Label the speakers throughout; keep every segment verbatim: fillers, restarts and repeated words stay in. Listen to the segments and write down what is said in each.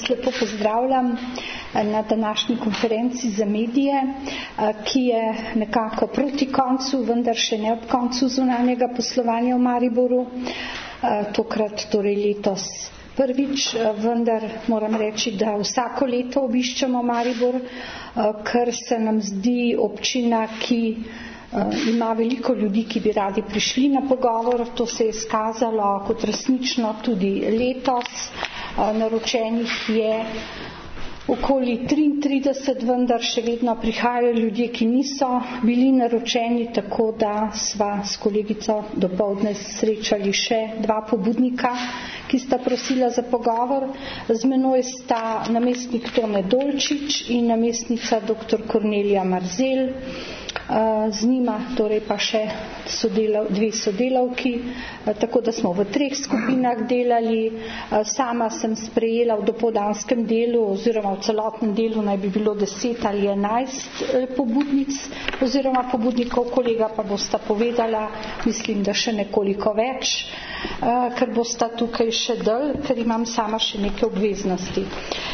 Speaker 1: vas lepo pozdravljam na današnji konferenci za medije, ki je nekako proti koncu, vendar še ne ob koncu zunanjega poslovanja v Mariboru. Tokrat, torej letos prvič, vendar moram reči, da vsako leto obiščemo Maribor, ker se nam zdi občina, ki ima veliko ljudi, ki bi radi prišli na pogovor. To se je izkazalo kot resnično tudi letos. Naročenih je okoli triintrideset, vendar še vedno prihajajo ljudje, ki niso bili naročeni, tako da sva s kolegico dopoldne srečali še dva pobudnika, ki sta prosila za pogovor. Z menoj sta namestnik Tone Dolčič in namestnica doktor Kornelija Marzel. Z njima torej pa še sodelav, dve sodelavki, tako da smo v treh skupinah delali. Sama sem sprejela v dopoldanskem delu oziroma v celotnem delu naj bi bilo deset ali enajst pobudnic oziroma pobudnikov, kolega pa bosta povedala, mislim, da še nekoliko več, ker bosta tukaj še del, ker imam sama še neke obveznosti.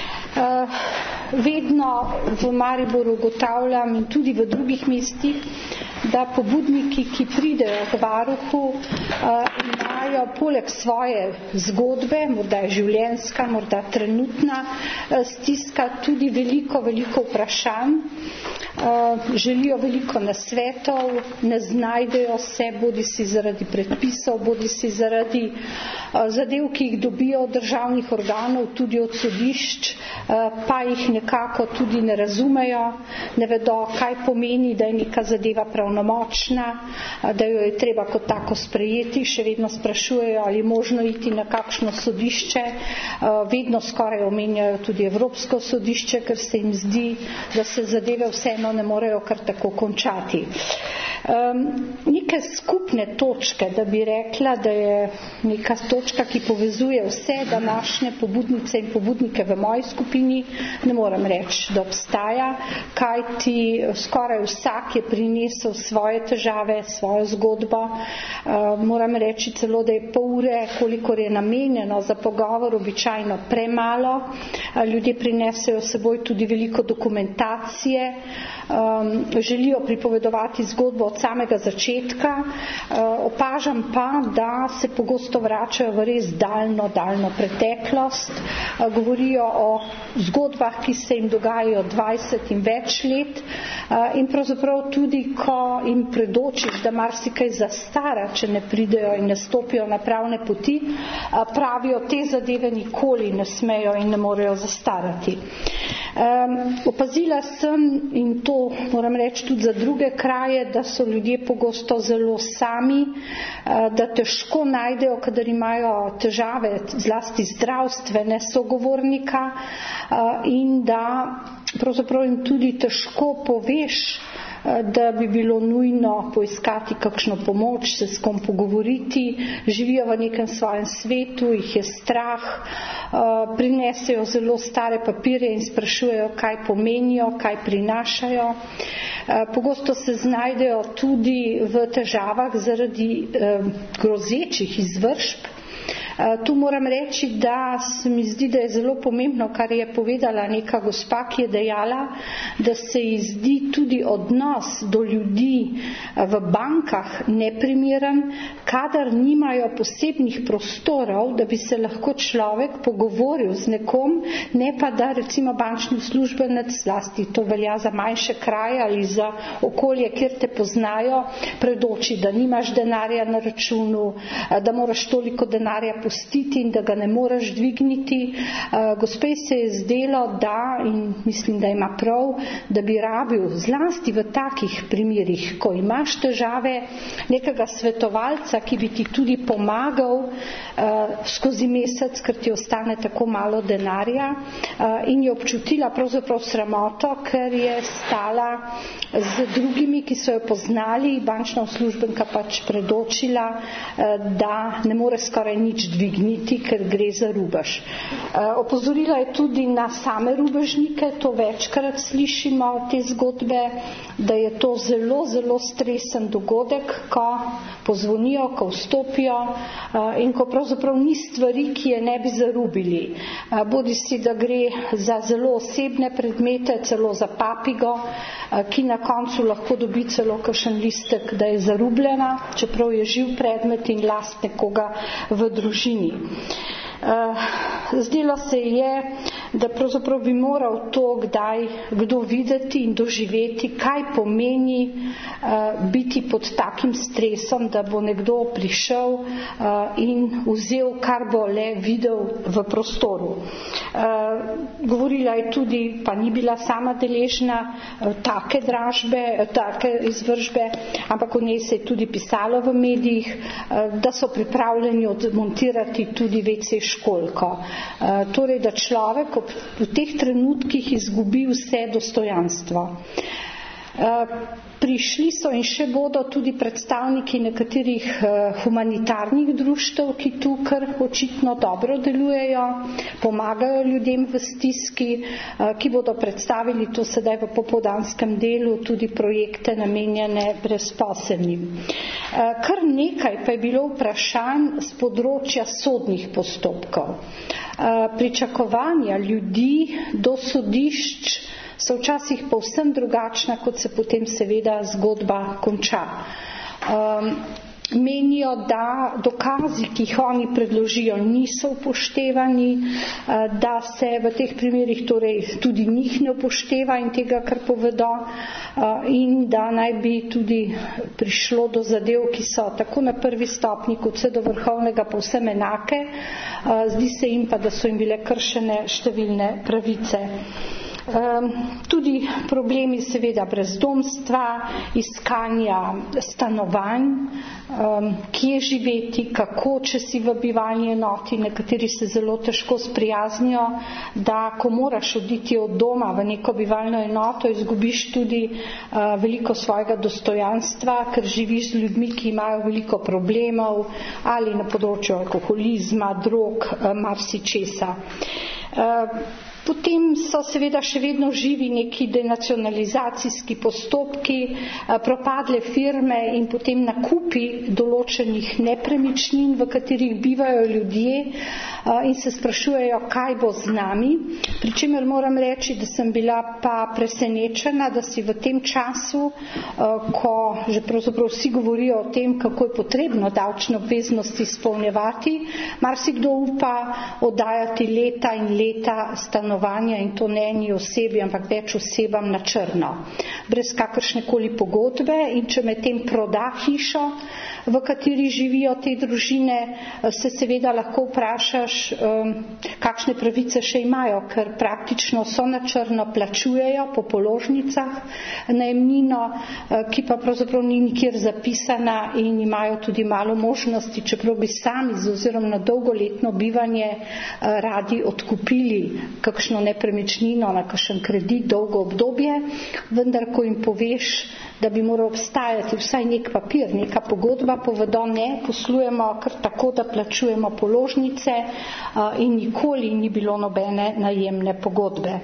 Speaker 1: Vedno v Mariboru ugotavljam in tudi v drugih mestih, da pobudniki, ki pridejo k varuhu, imajo poleg svoje zgodbe, morda je življenjska, morda trenutna stiska, tudi veliko, veliko vprašanj, želijo veliko nasvetov, ne znajdejo se, bodi si zaradi predpisov, bodi si zaradi zadev, ki jih dobijo od državnih organov, tudi od sodišč, pa jih nekako tudi ne razumejo, ne vedo, kaj pomeni, da je neka zadeva pravnomočna, da jo je treba kot tako sprejeti, še vedno sprašujejo, ali je možno iti na kakšno sodišče, vedno skoraj omenjajo tudi Evropsko sodišče, ker se jim zdi, da se zadeve vseeno ne morejo kar tako končati. Um, neke skupne točke, da bi rekla, da je neka točka, ki povezuje vse današnje pobudnice in pobudnike v moji skupini, ne moram reči, da obstaja, kajti skoraj vsak je prinesel svoje težave, svojo zgodbo. Uh, moram reči celo, da je pol ure, kolikor je namenjeno za pogovor, običajno premalo. Uh, ljudje prinesejo s seboj tudi veliko dokumentacije, um, želijo pripovedovati zgodbo od samega začetka. Opažam pa, da se pogosto vračajo v res daljno, daljno preteklost. Govorijo o zgodbah, ki se jim dogajajo dvajset in več let in pravzaprav tudi, ko jim predočiš, da marsikaj zastara, če ne pridejo in ne stopijo na pravne poti, pravijo, te zadeve nikoli ne smejo in ne morejo zastarati. Um, opazila sem, in to moram reči tudi za druge kraje, da so ljudje pogosto zelo sami, da težko najdejo, kadar imajo težave, zlasti zdravstvene, sogovornika, in da pravzaprav jim tudi težko poveš, da bi bilo nujno poiskati kakšno pomoč, se s kom pogovoriti, živijo v nekem svojem svetu, jih je strah, prinesejo zelo stare papirje in sprašujejo, kaj pomenijo, kaj prinašajo. Pogosto se znajdejo tudi v težavah zaradi grozečih izvršb. Tu moram reči, da se mi zdi, da je zelo pomembno, kar je povedala neka gospa, ki je dejala, da se ji zdi tudi odnos do ljudi v bankah neprimeren, kadar nimajo posebnih prostorov, da bi se lahko človek pogovoril z nekom, ne pa da recimo bančni uslužbenec, zlasti to velja za manjše kraje ali za okolje, kjer te poznajo, predoči, da nimaš denarja na računu, da moraš toliko denarja pustiti in da ga ne moreš dvigniti. Gospej se je zdelo, da, in mislim, da ima prav, da bi rabil zlasti v takih primerih, ko imaš težave, nekega svetovalca, ki bi ti tudi pomagal skozi mesec, ker ti ostane tako malo denarja, in je občutila pravzaprav sramoto, ker je stala z drugimi, ki so jo poznali, bančna uslužbenka pač predočila, da ne more skoraj nič dvigniti, ker gre za rubež. Opozorila je tudi na same rubežnike, to večkrat slišimo te zgodbe, da je to zelo, zelo stresen dogodek, ko pozvonijo, ko vstopijo in ko pravzaprav ni stvari, ki je ne bi zarubili. Bodi si, da gre gre za zelo osebne predmete, celo za papigo, ki na koncu lahko dobi celo kakšen listek, da je zarubljena, čeprav je živ predmet in last nekoga v družini. Zdelo se je, da pravzaprav bi moral to kdaj kdo videti in doživeti, kaj pomeni uh, biti pod takim stresom, da bo nekdo prišel uh, in vzel, kar bo le videl v prostoru. Uh, govorila je tudi, pa ni bila sama deležna uh, take dražbe, take izvržbe, ampak o njej se je tudi pisalo v medijih, uh, da so pripravljeni odmontirati tudi ve ce školjko. Uh, torej, da človek v teh trenutkih izgubi vse dostojanstvo. Prišli so in še bodo tudi predstavniki nekaterih humanitarnih društev, ki tu kar očitno dobro delujejo, pomagajo ljudem v stiski, ki bodo predstavili to sedaj v popoldanskem delu tudi projekte namenjene brezposelnim. Kar nekaj pa je bilo vprašanj z področja sodnih postopkov. Pričakovanja ljudi do sodišč so včasih povsem drugačna, kot se potem seveda zgodba konča. Um, menijo, da dokazi, ki jih oni predložijo, niso upoštevani, da se v teh primerih torej tudi njih ne upošteva in tega, kar povedo, in da naj bi tudi prišlo do zadev, ki so tako na prvi stopnji kot vse do vrhovnega povsem enake. Zdi se jim pa, da so jim bile kršene številne pravice. Um, tudi problemi seveda brezdomstva, iskanja stanovanj, um, kje živeti, kako, če si v bivalni enoti. Nekateri se zelo težko sprijaznijo, da ko moraš oditi od doma v neko bivalno enoto, izgubiš tudi uh, veliko svojega dostojanstva, ker živiš z ljudmi, ki imajo veliko problemov ali na področju alkoholizma, drog, uh, marsičesa. Uh, Potem so seveda še vedno živi neki denacionalizacijski postopki, propadle firme in potem nakupi določenih nepremičnin, v katerih bivajo ljudje in se sprašujejo, kaj bo z nami. Pričemer moram reči, da sem bila pa presenečena, da si v tem času, ko že pravzaprav vsi govorijo o tem, kako je potrebno davčne obveznosti izpolnjevati, marsikdo upa oddajati leta in leta stanovanja in to ne eni osebi, ampak več osebam na črno, brez kakršnekoli pogodbe, in če med tem proda hišo, v kateri živijo te družine, se seveda lahko vprašaš, kakšne pravice še imajo, ker praktično so na črno, plačujejo po položnicah najemnino, ki pa pravzaprav ni nikjer zapisana in imajo tudi malo možnosti, čeprav bi sami z ozirom na dolgoletno bivanje radi odkupili kakšno nepremičnino na kakšen kredit dolgo obdobje, vendar ko jim poveš, da bi moral obstajati vsaj nek papir, neka pogodba, povedo ne, poslujemo kar tako, da plačujemo položnice in nikoli ni bilo nobene najemne pogodbe.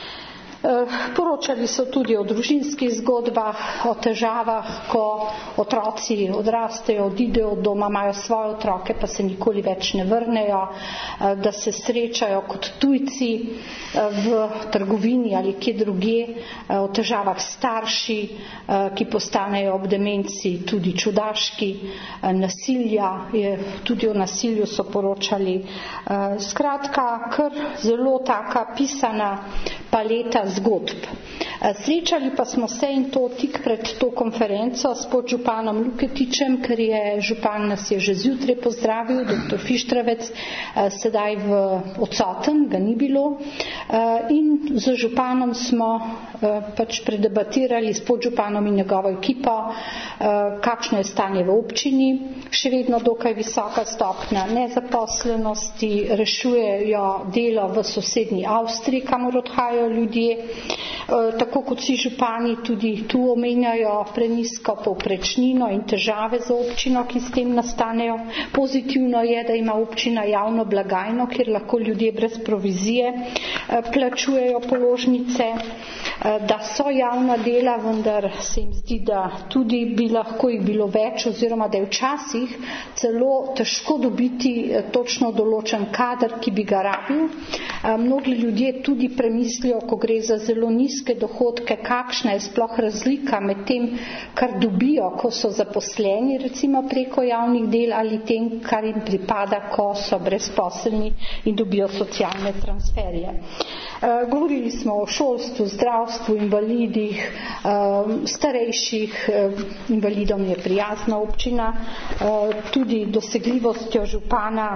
Speaker 1: Poročali so tudi o družinskih zgodbah, o težavah, ko otroci odrastejo, odidejo od doma, imajo svoje otroke, pa se nikoli več ne vrnejo, da se srečajo kot tujci v trgovini ali kje drugje, o težavah starši, ki postanejo ob demenci tudi čudaški, nasilja, tudi o nasilju so poročali. Skratka, kar zelo taka pisana paleta zgodb. Srečali pa smo se, in to tik pred to konferenco, s podžupanom Luketičem, ker je župan nas je že zjutraj pozdravil, doktor Fištravec, sedaj v odsoten, ga ni bilo, in z županom smo pač predebatirali s podžupanom in njegovo ekipo, kakšno je stanje v občini, še vedno dokaj visoka stopnja nezaposlenosti, rešujejo delo v sosednji Avstriji, kamor odhajajo ljudje. Tako kot vsi župani tudi tu omenjajo prenizko povprečnino in težave za občino, ki s tem nastanejo. Pozitivno je, da ima občina javno blagajno, kjer lahko ljudje brez provizije plačujejo položnice, da so javna dela, vendar se jim zdi, da tudi bi lahko jih bilo več, oziroma da je včasih celo težko dobiti točno določen kader, ki bi ga rabil. Mnogi ljudje tudi premislijo, ko gre za zelo nizke dohodke, kakšna je sploh razlika med tem, kar dobijo, ko so zaposleni recimo preko javnih del, ali tem, kar jim pripada, ko so brezposelni in dobijo socialne transferje. Govorili smo o šolstvu, zdravstvu, invalidih, starejših, invalidom je prijazna občina, tudi dosegljivostjo župana,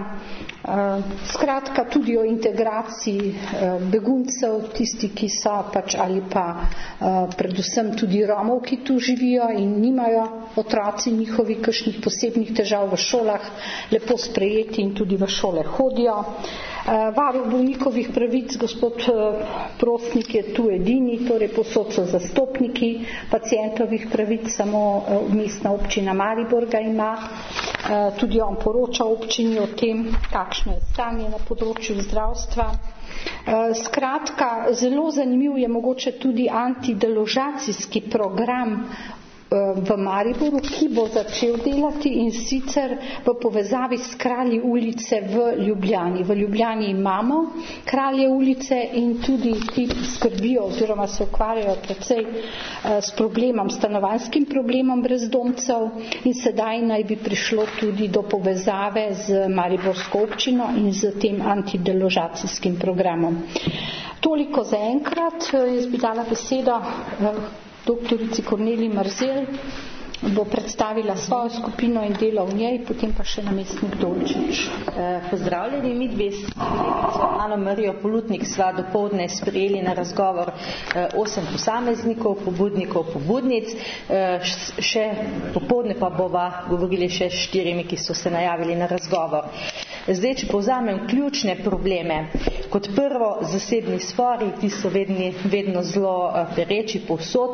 Speaker 1: skratka tudi o integraciji beguncev, tisti, ki so pač ali pa predvsem tudi Romov, ki tu živijo in nimajo otroci njihovi kakšnih posebnih težav v šolah, lepo sprejeti in tudi v šole hodijo. Varuh bolnikovih pravic, gospod Prosnik, je tu edini, torej posod so zastopniki pacientovih pravic, samo mestna občina Maribor ga ima. Tudi on poroča občini o tem, kakšno je stanje na področju zdravstva. Skratka, zelo zanimiv je mogoče tudi antideložacijski program v Mariboru, ki bo začel delati, in sicer v povezavi s Kralji ulice v Ljubljani. V Ljubljani imamo Kralje ulice in tudi ti skrbijo oziroma se ukvarjajo precej s problemom, stanovanjskim problemom brezdomcev, in sedaj naj bi prišlo tudi do povezave z mariborsko občino in z tem antideložacijskim programom. Toliko za enkrat. Jaz bi dala besedo doktorici Korneliji Marzel, bo predstavila svojo skupino in delo v njej, potem pa še namestnik Dolčič.
Speaker 2: Pozdravljeni, mi dve s Ano Marijo Polutnik sva dopoldne sprejeli na razgovor osem posameznikov, pobudnikov, pobudnic, še popoldne pa bova govorili še s štirimi, ki so se najavili na razgovor. Zdaj, če povzamem ključne probleme, kot prvo zasebni spori, ti so vedni, vedno zelo pereči povsod,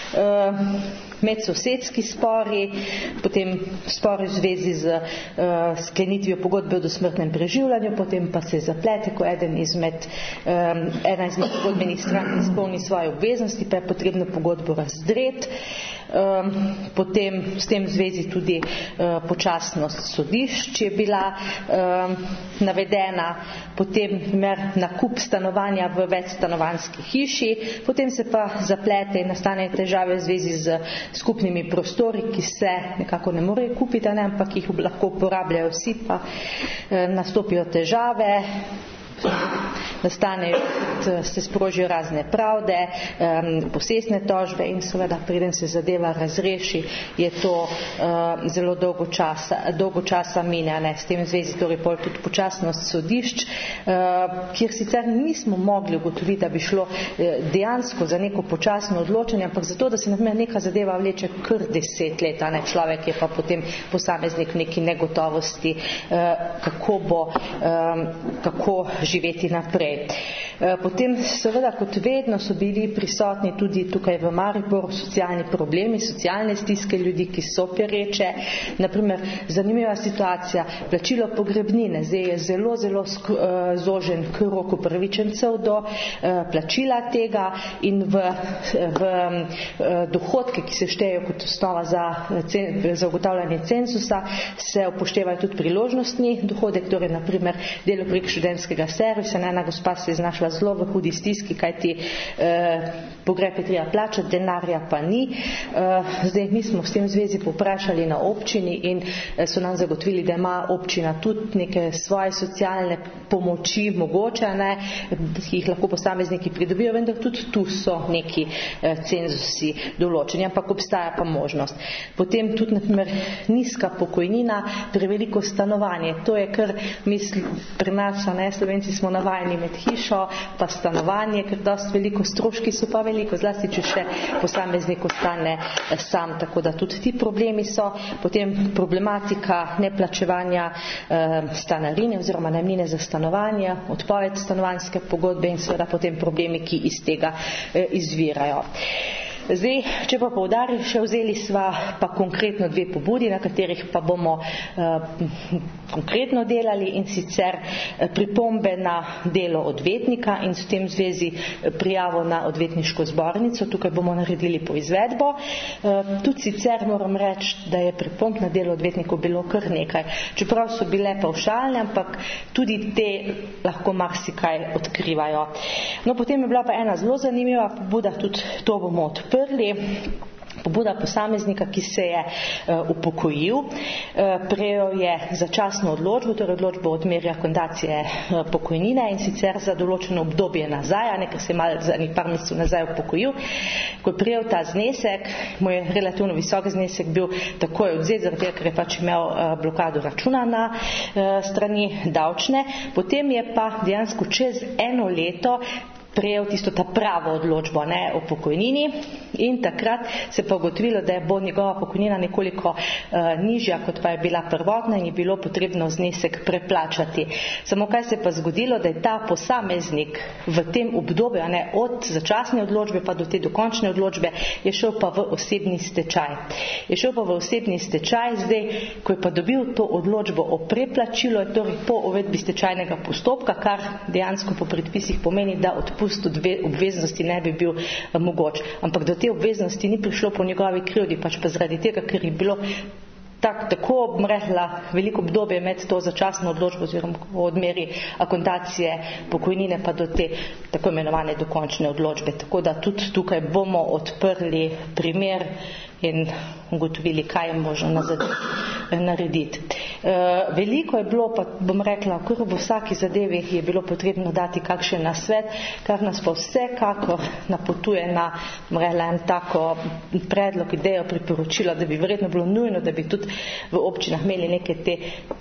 Speaker 2: medsosedski spori, potem spori v zvezi z uh, sklenitvijo pogodbe o dosmrtnem preživljanju, potem pa se zaplete, ko eden izmed, um, ena izmed pogodbenih strank izpolni svoje obveznosti, pa je potrebno pogodbo razdreti. Um, potem s tem v zvezi tudi uh, počasnost sodišč je bila um, navedena, potem mer nakup stanovanja v večstanovanjski hiši, potem se pa zaplete in nastane težave v zvezi z skupnimi prostori, ki se nekako ne morejo kupiti, ne, ampak jih lahko uporabljajo vsi, pa uh, nastopijo težave, nastanejo, se sprožijo razne pravde, um, posesne tožbe in seveda, preden se zadeva razreši, je to uh, zelo dolgo časa, dolgo časa mine, ne, s tem v zvezi torej pol tudi počasnost sodišč, uh, kjer sicer nismo mogli ugotoviti, da bi šlo uh, dejansko za neko počasno odločanje, ampak zato, da se na primer neka zadeva vleče kar deset let, a ne, človek je pa potem posameznik v neki negotovosti, uh, kako bo, um, kako živeti naprej. Potem seveda, kot vedno, so bili prisotni tudi tukaj v Mariboru socialni problemi, socialne stiske ljudi, ki so pereče. Naprimer, zanimiva situacija, plačilo pogrebnine. Zdaj je zelo, zelo zožen krog upravičencev do plačila tega in v, v dohodke, ki se štejejo kot osnova za, za ugotavljanje cenzusa, se upoštevajo tudi priložnostni dohodek, torej naprimer delo prek študentskega servisa. Ena gospa se je znašla zelo v hudi stiski, kajti eh, pogreb je treba plačati, denarja pa ni. Eh, zdaj mi smo s tem zvezi poprašali na občini in eh, so nam zagotovili, da ima občina tudi neke svoje socialne pomoči, mogoče, ne, ki jih lahko posamezniki pridobijo, vendar tudi tu so neki eh, cenzusi določeni, ampak obstaja pa možnost. Potem tudi, na primer, nizka pokojnina, preveliko stanovanje. To je kar, mislim, pri nas, ne, Slovenci smo navajeni med hišo pa stanovanje, ker dosti veliko stroški so pa veliko, zlasti če še posameznik ostane sam, tako da tudi ti problemi so. Potem problematika neplačevanja eh, stanarine oziroma najemnine za stanovanje, odpoved stanovanjske pogodbe in seveda potem problemi, ki iz tega eh, izvirajo. Zdaj, če pa poudarim, še vzeli sva pa konkretno dve pobudi, na katerih pa bomo uh, konkretno delali, in sicer pripombe na delo odvetnika in s tem zvezi prijavo na odvetniško zbornico. Tukaj bomo naredili po izvedbo. Tudi sicer moram reči, da je pripomb na delo odvetnikov bilo kar nekaj. Čeprav so bile pavšalne, ampak tudi te lahko marsikaj odkrivajo. No, potem je bila pa ena zelo zanimiva pobuda, tudi to bomo odprli. Pobuda posameznika, ki se je uh, upokojil, uh, prejel je začasno odločbo, torej odločbo odmeri akontacije uh, pokojnine, in sicer za določeno obdobje nazaj, a ne, ker se je malo za nekaj mesecev nazaj upokojil. Ko je prejel ta znesek, mu je relativno visok znesek bil takoj odzet, zaradi tega, ker je pač imel uh, blokado računa na uh, strani davčne. Potem je pa dejansko čez eno leto prejel tisto ta pravo odločbo, ne, o pokojnini, in takrat se pa ugotovilo, da je bo njegova pokojnina nekoliko uh, nižja, kot pa je bila prvotna, in je bilo potrebno znesek preplačati. Samo kaj se je pa zgodilo, da je ta posameznik v tem obdobju, ne, od začasne odločbe pa do te dokončne odločbe, je šel pa v osebni stečaj. Je šel pa v osebni stečaj, zdaj, ko je pa dobil to odločbo o preplačilu, je torej po uvedbi stečajnega postopka, kar dejansko po predpisih pomeni, da odpust obveznosti ne bi bil mogoč. Ampak do te obveznosti ni prišlo po njegovi krivdi, pač pa zaradi tega, ker je bilo tak, tako obmrehla veliko obdobje med to začasno odločbo oziroma odmeri akontacije pokojnine pa do te tako imenovane dokončne odločbe. Tako da tudi tukaj bomo odprli primer in ugotovili, kaj je možno narediti. Veliko je bilo, pa bom rekla, kar v vsaki zadevi je bilo potrebno dati kakšen nasvet, kar nas pa vsekakor napotuje na en tako predlog, idejo, priporočilo, da bi verjetno bilo nujno, da bi tudi v občinah imeli neke te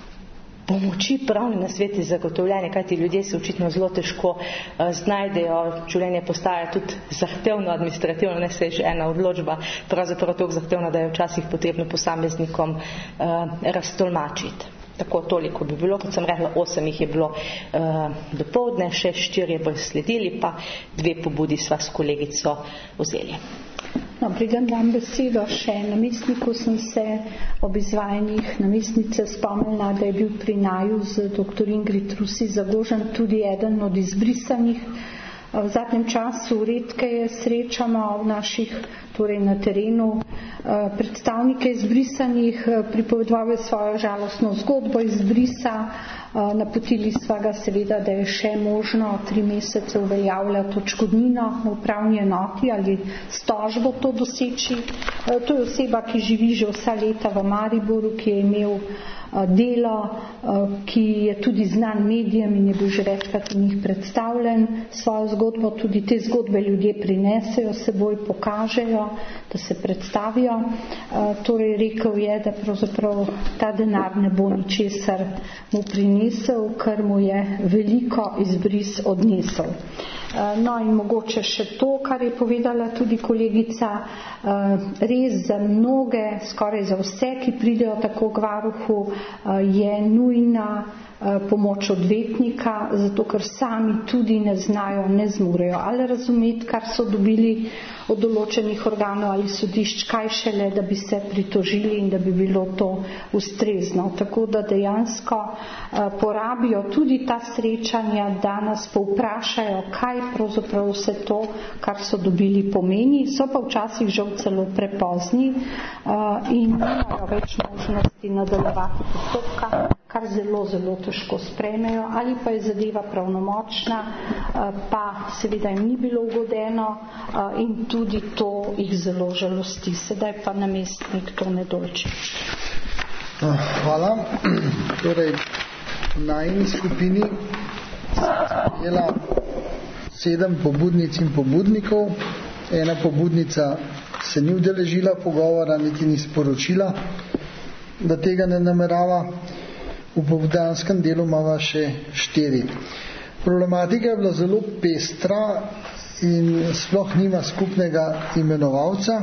Speaker 2: pomoči, pravni nasveti zagotovljene, kajti ljudje se očitno zelo težko uh, znajdejo, življenje postaja tudi zahtevno, administrativno, ne se je že ena odločba, pravzaprav toliko zahtevno, da je včasih potrebno posameznikom uh, raztolmačiti. Tako toliko bi bilo, kot sem rekla, osem jih je bilo uh, dopoldne, še štirje bolj sledili, pa dve pobudi sva s kolegico vzeli.
Speaker 1: No, preden dam besedo še namestniku, sem se ob izvajanjih namestnice spomnila, da je bil pri naju z doktor Ingrid Rusi Zagožen tudi eden od izbrisanih. V zadnjem času redkeje srečamo v naših, torej na terenu, predstavnike izbrisanih, pripovedovali svojo žalostno zgodbo izbrisa. Napotili sva ga seveda, da je še možno tri mesece uveljavljati odškodnino v upravni enoti ali s tožbo to doseči. To je oseba, ki živi že vsa leta v Mariboru, ki je imel delo, ki je tudi znan medijem in je bil že večkrat v njih predstavljen. Svojo zgodbo, tudi te zgodbe ljudje prinesejo seboj, pokažejo, da se predstavijo. Torej rekel je, da pravzaprav ta denar ne bo ničesar mu prinesel, ker mu je veliko izbris odnesel. No in mogoče še to, kar je povedala tudi kolegica, res za mnoge, skoraj za vse, ki pridejo tako k varuhu, je nujna pomoč odvetnika, zato ker sami tudi ne znajo, ne zmorejo ali razumeti, kar so dobili od določenih organov ali sodišč, kaj šele, da bi se pritožili in da bi bilo to ustrezno. Tako da dejansko porabijo tudi ta srečanja, da nas povprašajo, kaj pravzaprav vse to, kar so dobili, pomeni. So pa včasih žal celo prepozni in nimajo več možnosti nadaljevati postopka, kar zelo, zelo težko sprejmejo, ali pa je zadeva pravnomočna, pa seveda jim ni bilo ugodeno in tudi to jih zelo žalosti. Sedaj pa namestnik Tone Dolčič.
Speaker 3: Hvala. Torej, na eni skupini je bila sedem pobudnic in pobudnikov. Ena pobudnica se ni udeležila pogovora, niti ni sporočila, da tega ne namerava. V popoldanskem delu imava še štiri. Problematika je bila zelo pestra in sploh nima skupnega imenovalca.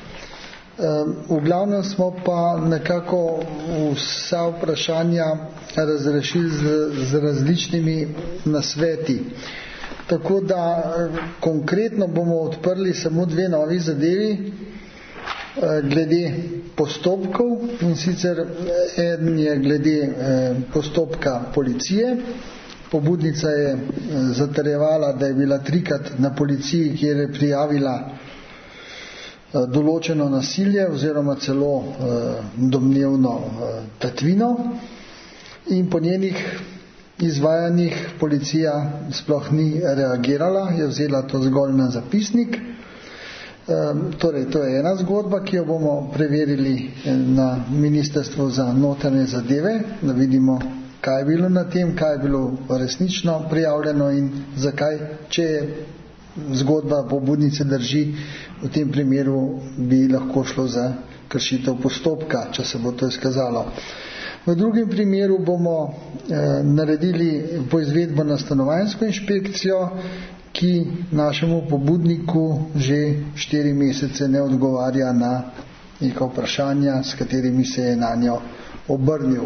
Speaker 3: V glavnem smo pa nekako vsa vprašanja razrešili z, z različnimi nasveti. Tako da konkretno bomo odprli samo dve novi zadevi glede postopkov, in sicer eden je glede postopka policije. Pobudnica je zatrjevala, da je bila trikrat na policiji, kjer je prijavila določeno nasilje oziroma celo domnevno tatvino, in po njenih izvajanjih policija sploh ni reagirala, je vzela to zgolj na zapisnik. Torej, to je ena zgodba, ki jo bomo preverili na Ministrstvu za notranje zadeve, da vidimo, kaj je bilo na tem, kaj je bilo resnično prijavljeno in zakaj, če je zgodba pobudnice drži, v tem primeru bi lahko šlo za kršitev postopka, če se bo to izkazalo. V drugem primeru bomo eh, naredili poizvedbo na stanovanjsko inšpekcijo, ki našemu pobudniku že štiri mesece ne odgovarja na neka vprašanja, s katerimi se je na njo obrnil.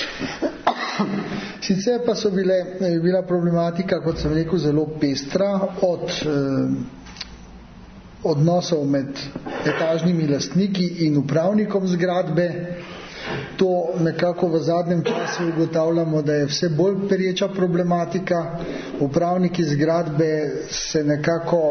Speaker 3: Sicer pa so bile, je bila problematika, kot sem rekel, zelo pestra, od eh, odnosov med etažnimi lastniki in upravnikom zgradbe. To nekako v zadnjem času ugotavljamo, da je vse bolj pereča problematika. Upravniki zgradbe se nekako,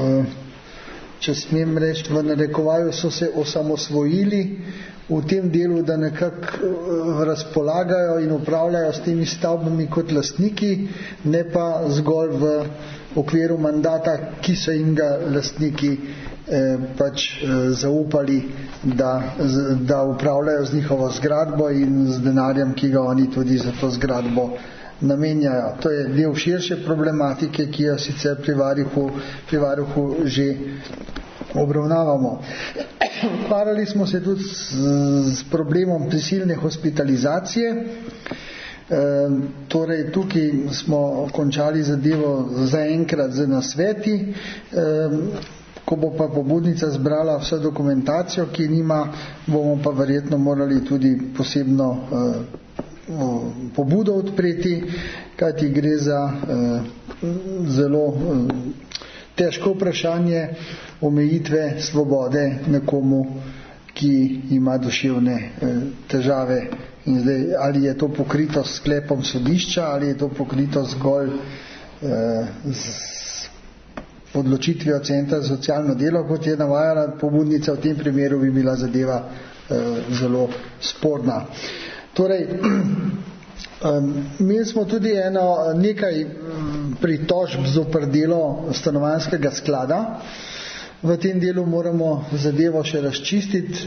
Speaker 3: če smem reči, v narekovaju so se osamosvojili v tem delu, da nekako razpolagajo in upravljajo s temi stavbami kot lastniki, ne pa zgolj v okviru mandata, ki so jim ga lastniki eh, pač eh, zaupali, da, da upravljajo z njihovo zgradbo in z denarjem, ki ga oni tudi za to zgradbo namenjajo. To je del širše problematike, ki jo sicer pri varuhu, pri varuhu že obravnavamo. Ukvarjali smo se tudi s, s problemom prisilne hospitalizacije. E, torej, tukaj smo končali zadevo zaenkrat z nasveti. E, ko bo pa pobudnica zbrala vso dokumentacijo, ki nima, bomo pa verjetno morali tudi posebno e, pobudo odpreti, kajti gre za e, zelo e, težko vprašanje omejitve svobode nekomu, ki ima duševne e, težave. In zdaj, ali je to pokrito s sklepom sodišča, ali je to pokrito zgolj eh, z odločitvijo Centra za socialno delo, kot je navajala pobudnica, v tem primeru bi bila zadeva eh, zelo sporna. Torej, um, imeli smo tudi eno, nekaj pritožb zoper delo stanovanjskega sklada. V tem delu moramo zadevo še razčistiti,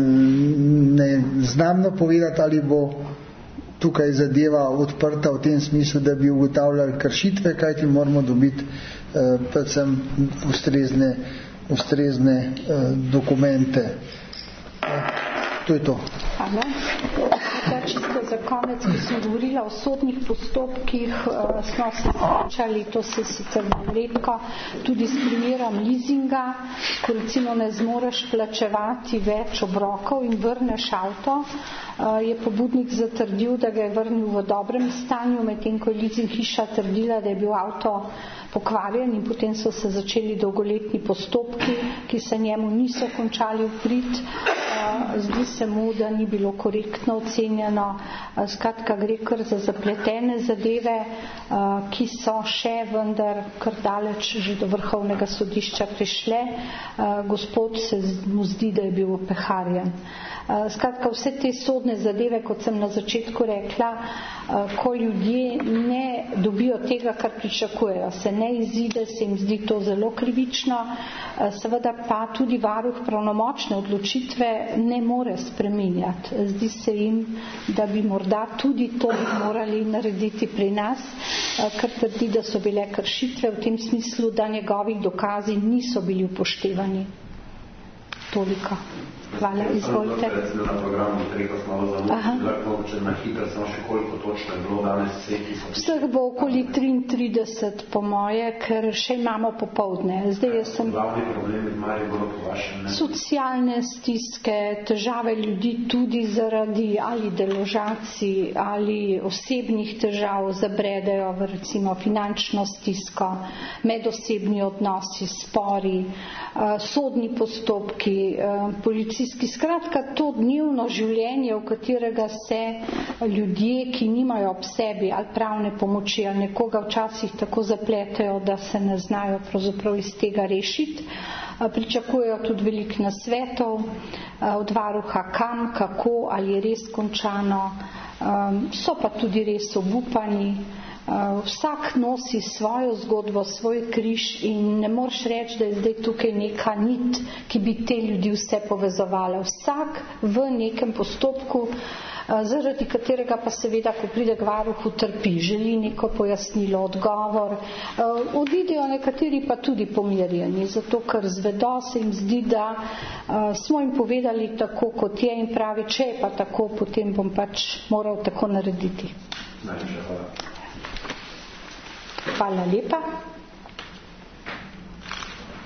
Speaker 3: ne znam napovedati, ali bo tukaj zadeva odprta v tem smislu, da bi ugotavljali kršitve, kajti moramo dobiti eh, predvsem ustrezne, ustrezne eh, dokumente. Eh, to je to.
Speaker 1: Hvala. Ja, čisto za konec, ko sem govorila o sodnih postopkih, uh, smo se srečali, to se sicer redko, tudi s primerom leasinga, ko recimo ne zmoreš plačevati več obrokov in vrneš avto, uh, je pobudnik zatrdil, da ga je vrnil v dobrem stanju, medtem ko je leasing hiša trdila, da je bil avto pokvarjen, in potem so se začeli dolgoletni postopki, ki se njemu niso končali v prid. Zdi se mu, da ni bilo korektno ocenjeno. Skratka, gre kar za zapletene zadeve, ki so še vendar kar daleč že do vrhovnega sodišča prišle. Gospod se mu zdi, da je bil opeharjen. Skratka, vse te sodne zadeve, kot sem na začetku rekla, ko ljudje ne dobijo tega, kar pričakujejo, se ne izide, se jim zdi to zelo krivično, seveda pa tudi varuh pravnomočne odločitve ne more spreminjati. Zdi se jim, da bi morda tudi to morali narediti pri nas, ker trdi, da so bile kršitve v tem smislu, da njegovi dokazi niso bili upoštevani. Toliko. Hvala, izvolite.
Speaker 4: Na programu, ko smo zamudili, lahko, če na hitro samo še koliko točno je bilo danes vseh, ki so...
Speaker 1: Vseh bo okoli triintrideset po moje, ker še imamo popoldne. Zdaj jaz sem...
Speaker 4: Glavni problemi v Mariboru po vašem mnenju?
Speaker 1: Socialne stiske, težave ljudi tudi zaradi ali deložacij ali osebnih težav zabredejo v recimo finančno stisko, medosebni odnosi, spori, sodni postopki, policijski. Skratka, to dnevno življenje, v katerega se ljudje, ki nimajo ob sebi ali pravne pomoči ali nekoga včasih tako zapletejo, da se ne znajo pravzaprav iz tega rešiti, pričakujejo tudi veliko nasvetov od varuha, kam, kako, ali je res končano, so pa tudi res obupani. Vsak nosi svojo zgodbo, svoj križ in ne moreš reči, da je zdaj tukaj neka nit, ki bi te ljudi vse povezovala. Vsak v nekem postopku, zaradi katerega pa seveda, ko pride k varuhu, trpi, želi neko pojasnilo, odgovor. Odidejo nekateri pa tudi pomirjeni, zato ker zvedo, se jim zdi, da smo jim povedali tako, kot je, in pravi, če je pa tako, potem bom pač moral tako narediti.
Speaker 4: Najlepša hvala.
Speaker 1: Hvala lepa.